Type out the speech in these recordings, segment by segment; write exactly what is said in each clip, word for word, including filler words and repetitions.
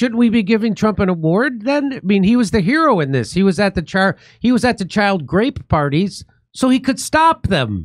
shouldn't we be giving Trump an award then? I mean, he was the hero in this. He was at the char he was at the child grape parties so he could stop them.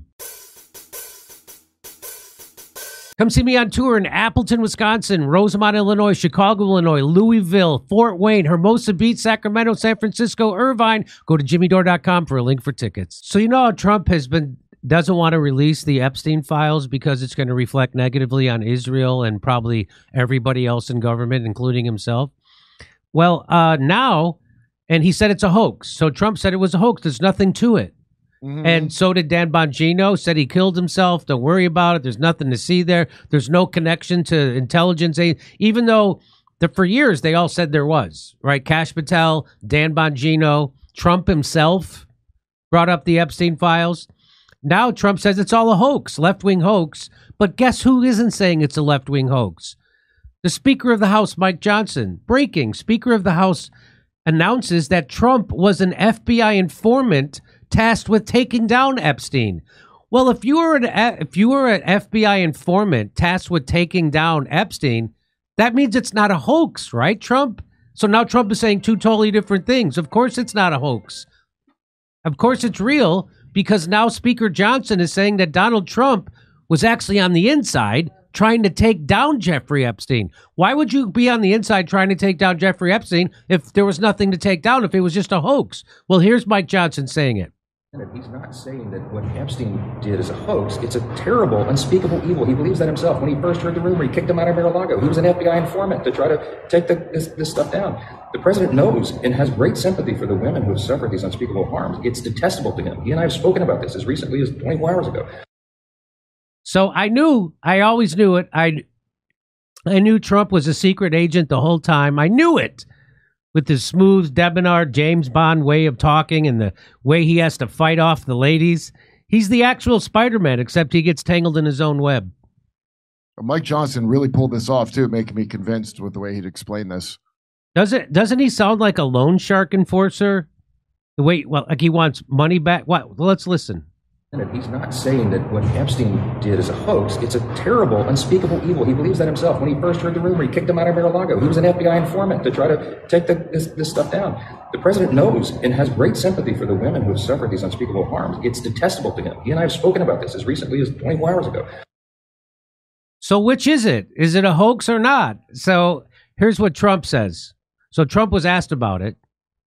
Come see me on tour in Appleton, Wisconsin, Rosemont, Illinois, Chicago, Illinois, Louisville, Fort Wayne, Hermosa Beach, Sacramento, San Francisco, Irvine. Go to jimmy dore dot com for a link for tickets. So you know how Trump has been doesn't want to release the Epstein files because it's going to reflect negatively on Israel and probably everybody else in government, including himself. Well, uh, now, and he said it's a hoax. So Trump said it was a hoax. There's nothing to it. Mm-hmm. And so did Dan Bongino, said he killed himself. Don't worry about it. There's nothing to see there. There's no connection to intelligence, even though the, for years they all said there was, right? Kash Patel, Dan Bongino, Trump himself brought up the Epstein files. Now Trump says it's all a hoax, left-wing hoax. But guess who isn't saying it's a left-wing hoax? The Speaker of the House, Mike Johnson. Breaking. Speaker of the House announces that Trump was an F B I informant tasked with taking down Epstein. Well, if you were an if you were an F B I informant tasked with taking down Epstein, that means it's not a hoax, right, Trump? So now Trump is saying two totally different things. Of course it's not a hoax. Of course it's real, because now Speaker Johnson is saying that Donald Trump was actually on the inside trying to take down Jeffrey Epstein. Why would you be on the inside trying to take down Jeffrey Epstein if there was nothing to take down, if it was just a hoax? Well, here's Mike Johnson saying it. He's not saying that what Epstein did is a hoax. It's a terrible, unspeakable evil. He believes that himself. When he first heard the rumor, he kicked him out of Mar-a-Lago. He was an F B I informant to try to take the, this, this stuff down. The president knows and has great sympathy for the women who have suffered these unspeakable harms. It's detestable to him. He and I have spoken about this as recently as twenty-four hours ago. So I knew, I always knew it. I, I knew Trump was a secret agent the whole time. I knew it. With his smooth, debonair, James Bond way of talking and the way he has to fight off the ladies. He's the actual Spider-Man, except he gets tangled in his own web. Mike Johnson really pulled this off, too, making me convinced with the way he'd explain this. Does it, doesn't he sound like a loan shark enforcer? The way, well, like he wants money back? What? Well, let's listen. He's not saying that what Epstein did is a hoax. It's a terrible, unspeakable evil. He believes that himself. When he first heard the rumor, he kicked him out of Mar-a-Lago. He was an F B I informant to try to take the, this, this stuff down. The president knows and has great sympathy for the women who have suffered these unspeakable harms. It's detestable to him. He and I have spoken about this as recently as twenty-four hours ago. So which is it? Is it a hoax or not? So here's what Trump says. So Trump was asked about it.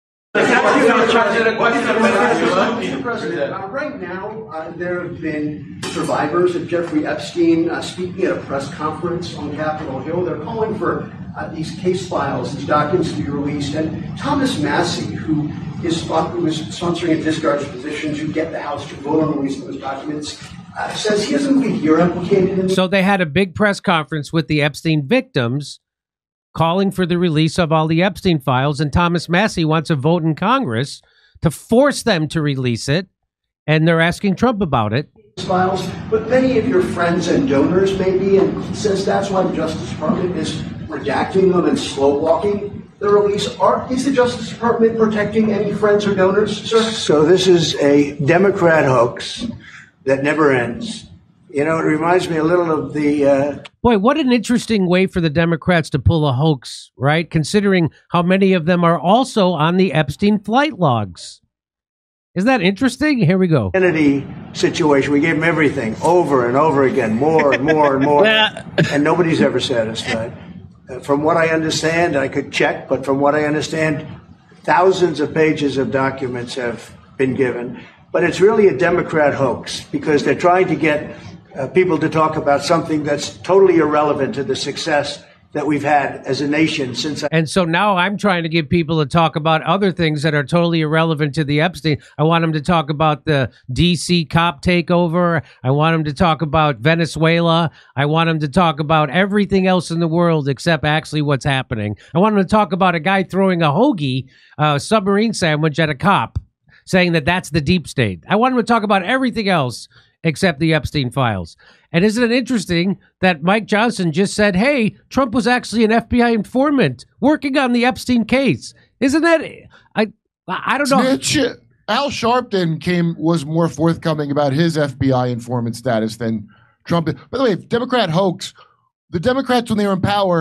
Mister President, uh, right now uh, there have been survivors of Jeffrey Epstein uh, speaking at a press conference on Capitol Hill. They're calling for uh, these case files, these documents to be released. And Thomas Massie, who is who is sponsoring a discharge position to get the House to vote on releasing those documents, uh, says he doesn't believe you're implicated in. So they had a big press conference with the Epstein victims, calling for the release of all the Epstein files, and Thomas Massie wants a vote in Congress to force them to release it, and they're asking Trump about it. Files, but many of your friends and donors maybe, and he says that's why the Justice Department is redacting them and slow walking the release. Are, is the Justice Department protecting any friends or donors, sir? So this is a Democrat hoax that never ends. You know, it reminds me a little of the... Uh... Boy, what an interesting way for the Democrats to pull a hoax, right? Considering how many of them are also on the Epstein flight logs. Isn't that interesting? Here we go. Kennedy situation. We gave him everything over and over again, more and more and more. And nobody's ever satisfied. Uh, from what I understand, I could check, but from what I understand, thousands of pages of documents have been given. But it's really a Democrat hoax because they're trying to get Uh, people to talk about something that's totally irrelevant to the success that we've had as a nation since. I- and so now I'm trying to get people to talk about other things that are totally irrelevant to the Epstein. I want them to talk about the D C cop takeover. I want them to talk about Venezuela. I want them to talk about everything else in the world except actually what's happening. I want them to talk about a guy throwing a hoagie, uh, submarine sandwich at a cop, saying that that's the deep state. I want them to talk about everything else except the Epstein files. And isn't it interesting that Mike Johnson just said, hey, Trump was actually an F B I informant working on the Epstein case? Isn't that, I I don't know. Snitch. Al Sharpton came was more forthcoming about his F B I informant status than Trump. By the way, Democrat hoax, the Democrats, when they were in power,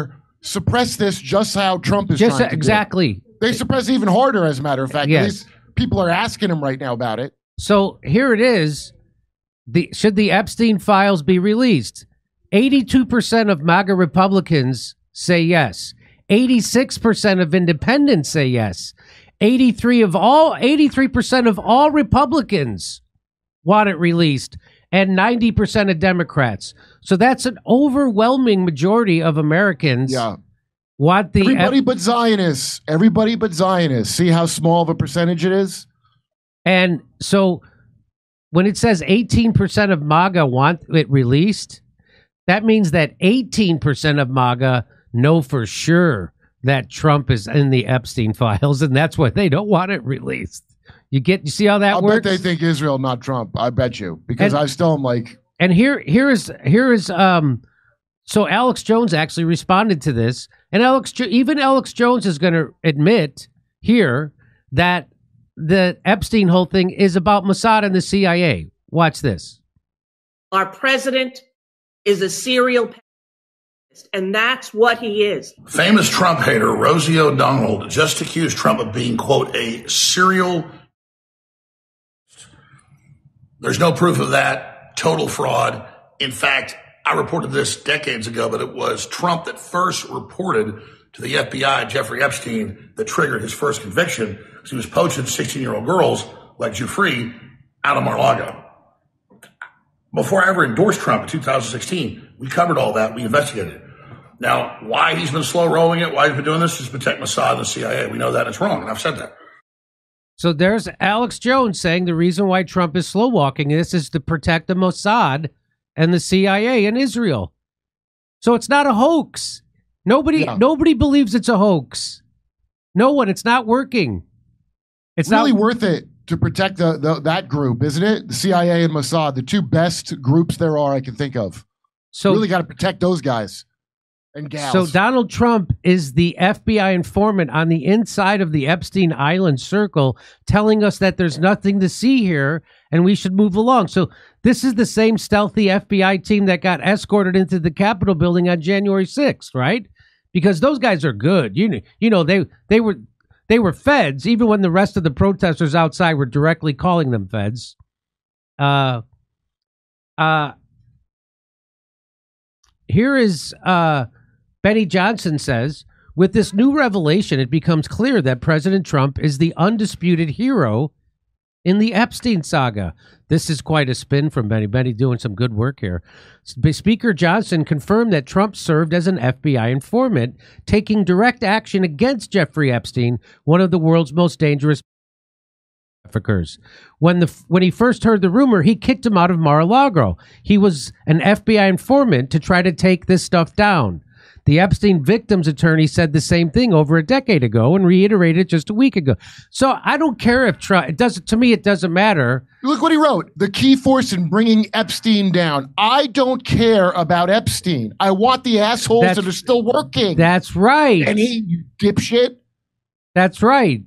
suppress this just how Trump is Just trying to exactly. do. They suppress even harder, as a matter of fact. Yes. At least people are asking him right now about it. So here it is. The should the Epstein files be released? eighty-two percent of MAGA Republicans say yes. eighty-six percent of independents say yes. eighty-three of all eighty-three percent of all Republicans want it released, and ninety percent of Democrats. So that's an overwhelming majority of Americans Yeah. want the Everybody Ep- but Zionists. Everybody but Zionists. See how small of a percentage it is? and so when it says eighteen percent of MAGA want it released, that means that eighteen percent of MAGA know for sure that Trump is in the Epstein files, and that's why they don't want it released. You get, you see how that I'll works? bet they think Israel, not Trump. I bet you. Because And- I still am like, And here, here is, here is, um, so Alex Jones actually responded to this, and Alex, Jo- even Alex Jones is going to admit here that the Epstein whole thing is about Mossad and the C I A. Watch this. Our president is a serial pastoralist, and that's what he is. Famous Trump hater Rosie O'Donnell just accused Trump of being, quote, a serial. There's no proof of that. Total fraud. In fact, I reported this decades ago, but it was Trump that first reported to the F B I Jeffrey Epstein that triggered his first conviction because he was poaching sixteen-year-old girls like Jeffrey out of Mar-a-Lago. Before I ever endorsed Trump in two thousand sixteen, we covered all that. We investigated it. Now, why he's been slow rolling it, why he's been doing this, is to protect Mossad and the C I A. We know that it's wrong, and I've said that. So there's Alex Jones saying the reason why Trump is slow walking this is to protect the Mossad and the C I A in Israel. So it's not a hoax. Nobody, Yeah. nobody believes it's a hoax. No one. It's not working. It's really not worth it to protect the, the that group, isn't it? The C I A and Mossad, the two best groups there are I can think of. so. really got to protect those guys and gals. So Donald Trump is the F B I informant on the inside of the Epstein Island circle, telling us that there's nothing to see here and we should move along. So this is the same stealthy F B I team that got escorted into the Capitol building on January sixth, right? Because those guys are good. You know, you know they they were they were feds, even when the rest of the protesters outside were directly calling them feds. Uh, uh, here is uh. Benny Johnson says, with this new revelation, it becomes clear that President Trump is the undisputed hero in the Epstein saga. This is quite a spin from Benny. Benny doing some good work here. Speaker Johnson confirmed that Trump served as an F B I informant, taking direct action against Jeffrey Epstein, one of the world's most dangerous traffickers. When the when he first heard the rumor, he kicked him out of Mar-a-Lago. He was an F B I informant to try to take this stuff down. The Epstein victim's attorney said the same thing over a decade ago and reiterated just a week ago. So I don't care if Trump, it doesn't, to me, it doesn't matter. Look what he wrote. The key force in bringing Epstein down. I don't care about Epstein. I want the assholes That's- that are still working. That's right. and he, you dipshit, That's right.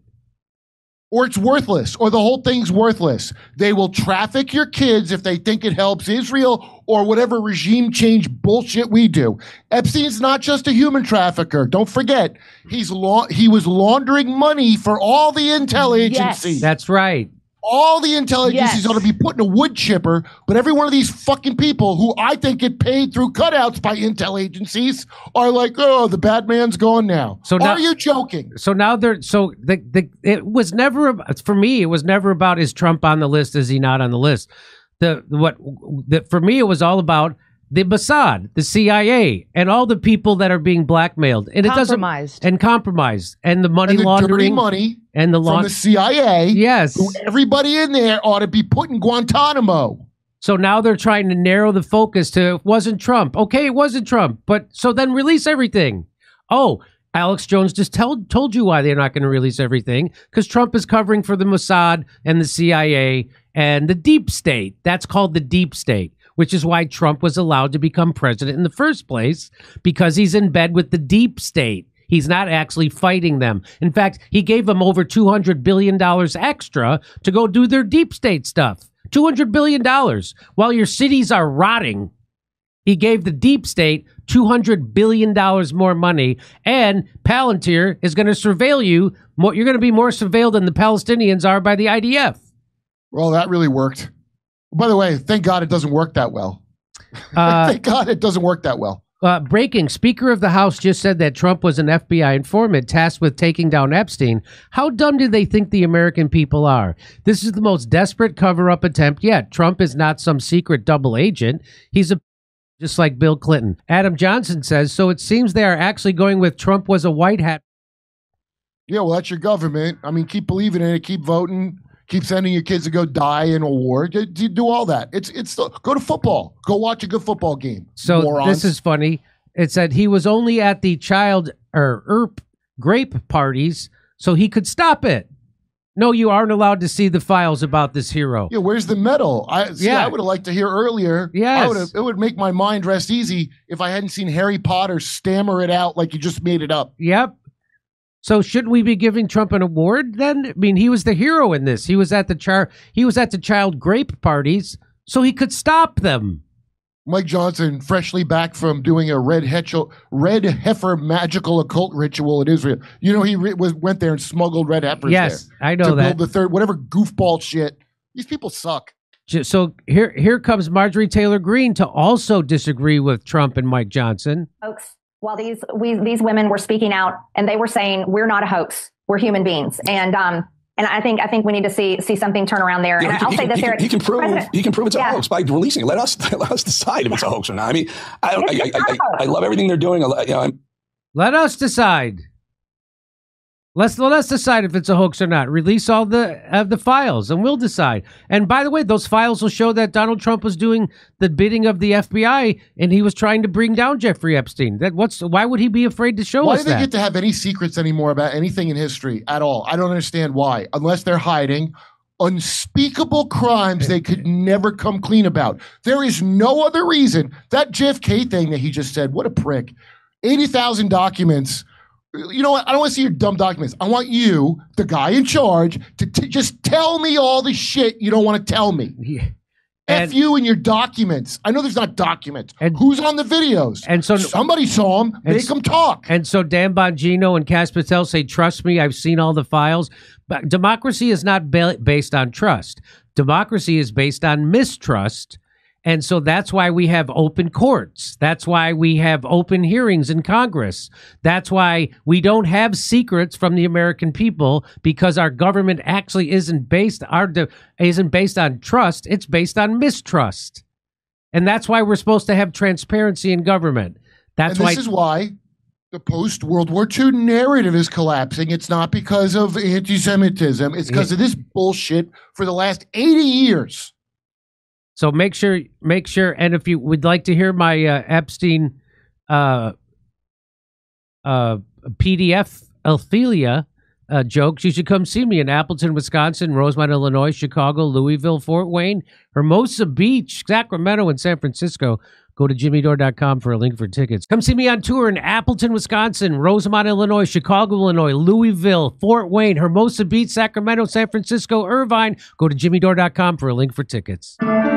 or it's worthless, or the whole thing's worthless. They will traffic your kids if they think it helps Israel or whatever regime change bullshit we do. Epstein's not just a human trafficker. Don't forget, he's la- he was laundering money for all the intel agencies. That's right. All the intel agencies Yes. ought to be put in a wood chipper, but every one of these fucking people who I think get paid through cutouts by intel agencies are like, oh, the bad man's gone now. So now- are you joking? So now they're so the the it was never ab- for me. It was never about is Trump on the list? Is he not on the list? The what the, for me it was all about the Mossad, the C I A, and all the people that are being blackmailed and it doesn't Compromised. and compromised and the money And the dirty laundering money and the from laund- the C I A. Yes. Who everybody in there ought to be put in Guantanamo. So now they're trying to narrow the focus to it wasn't Trump. Okay, it wasn't Trump, but so then release everything. Oh, Alex Jones just told told you why they're not going to release everything because Trump is covering for the Mossad and the C I A and the deep state. That's called the deep state, which is why Trump was allowed to become president in the first place because he's in bed with the deep state. He's not actually fighting them. In fact, he gave them over two hundred billion dollars extra to go do their deep state stuff. two hundred billion dollars while your cities are rotting. He gave the deep state two hundred billion dollars more money, and Palantir is going to surveil you. More, you're going to be more surveilled than the Palestinians are by the I D F. Well, that really worked. By the way, thank God it doesn't work that well. Uh, thank God it doesn't work that well. Uh, breaking, Speaker of the House just said that Trump was an F B I informant tasked with taking down Epstein. How dumb do they think the American people are? This is the most desperate cover-up attempt yet. Trump is not some secret double agent. He's a just like Bill Clinton. Adam Johnson says, so it seems they are actually going with Trump was a white hat. Yeah, well, that's your government. I mean, keep believing in it. Keep voting. Keep sending your kids to go die in a war. Do, do all that. It's it's go to football. Go watch a good football game. So morons. This is funny. It said he was only at the child or E R P grape parties, so he could stop it. No, you aren't allowed to see the files about this hero. Yeah, where's the medal? I see, Yeah. I would have liked to hear earlier. Yes. I would have. It would make my mind rest easy if I hadn't seen Harry Potter stammer it out like he just made it up. Yep. So shouldn't we be giving Trump an award then? I mean, he was the hero in this. He was at the char he was at the child grape parties, so he could stop them. Mike Johnson, freshly back from doing a red, hetchel, red heifer magical occult ritual in Israel. You know, he re- was went there and smuggled red heifers. Yes, there I know to that. build the third, whatever goofball shit. These people suck. Ju- So here here comes Marjorie Taylor Greene to also disagree with Trump and Mike Johnson. Folks, while these we these women were speaking out and they were saying we're not a hoax, we're human beings, and um and I think I think we need to see see something turn around there. Yeah, and he, I'll he say can, this he, here, can, he can prove President, he can prove it's a yeah. hoax by releasing it. Let us let us decide if it's a hoax or not. I mean, I I, It's I, not I, a hoax. I love everything they're doing. I, lo- you know, I'm, Let us decide. Let's let us decide if it's a hoax or not. Release all the of the files, and we'll decide. And by the way, those files will show that Donald Trump was doing the bidding of the F B I, and he was trying to bring down Jeffrey Epstein. That what's why would he be afraid to show Why us do they that? get to have any secrets anymore about anything in history at all? I don't understand why, unless they're hiding unspeakable crimes they could never come clean about. There is no other reason. That J F K thing that he just said, what a prick. eighty thousand documents. You know what? I don't want to see your dumb documents. I want you, the guy in charge, to t- just tell me all the shit you don't want to tell me. Yeah. F And- you and your documents. I know there's not documents. And- Who's on the videos? And so- somebody saw them. And Make s- them talk. And so Dan Bongino and Cass Patel say, trust me, I've seen all the files. But democracy is not ba- based on trust. Democracy is based on mistrust. And so that's why we have open courts. That's why we have open hearings in Congress. That's why we don't have secrets from the American people, because our government actually isn't based our de- isn't based on trust. It's based on mistrust. And that's why we're supposed to have transparency in government. That's and why this is why the post-World War Two narrative is collapsing. It's not because of anti-Semitism. It's because of this bullshit for the last eighty years. So make sure, make sure, and if you would like to hear my uh, Epstein uh, uh, P D F Ophelia uh, jokes, you should come see me in Appleton, Wisconsin, Rosemont, Illinois, Chicago, Louisville, Fort Wayne, Hermosa Beach, Sacramento, and San Francisco. Go to jimmy dore dot com for a link for tickets. Come see me on tour in Appleton, Wisconsin, Rosemont, Illinois, Chicago, Illinois, Louisville, Fort Wayne, Hermosa Beach, Sacramento, San Francisco, Irvine. Go to jimmy dore dot com for a link for tickets.